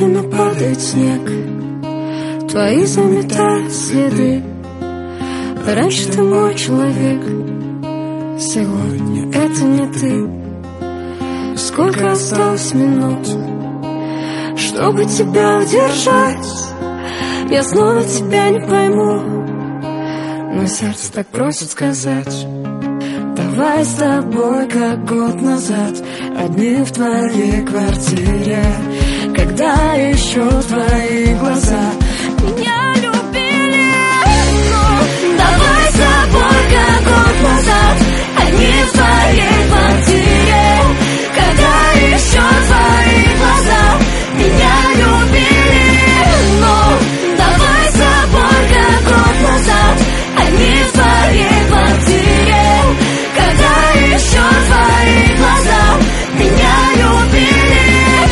каплями падает снег, твои заметают следы. Раньше ты мой человек, сегодня это не ты. Сколько осталось минут, чтобы тебя удержать? Я снова тебя не пойму, но сердце так просит сказать: давай с тобой, как год назад, одни в твоей квартире, когда еще твои глаза меня любили. Ну, давай с тобой, как год назад, одни в твоей квартире, когда еще твои глаза меня любили. Ну, давай с тобой, как год назад, одни в твоей квартире, когда еще твои глаза меня любили.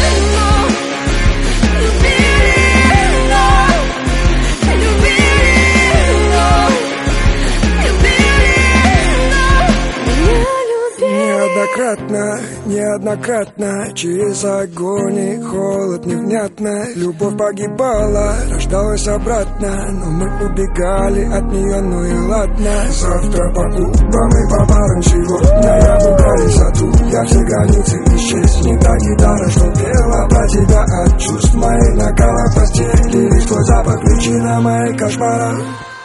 Неоднократно через огонь и холод невнятно любовь погибала, рождалась обратно, но мы убегали от нее, ну и ладно. Завтра по клубам и по барам сегодня я буду саду. Я все границы исчезнет, та гитара, что пела про тебя от чувств моих накала постели. Лишь твой запах причина моих кошмаров.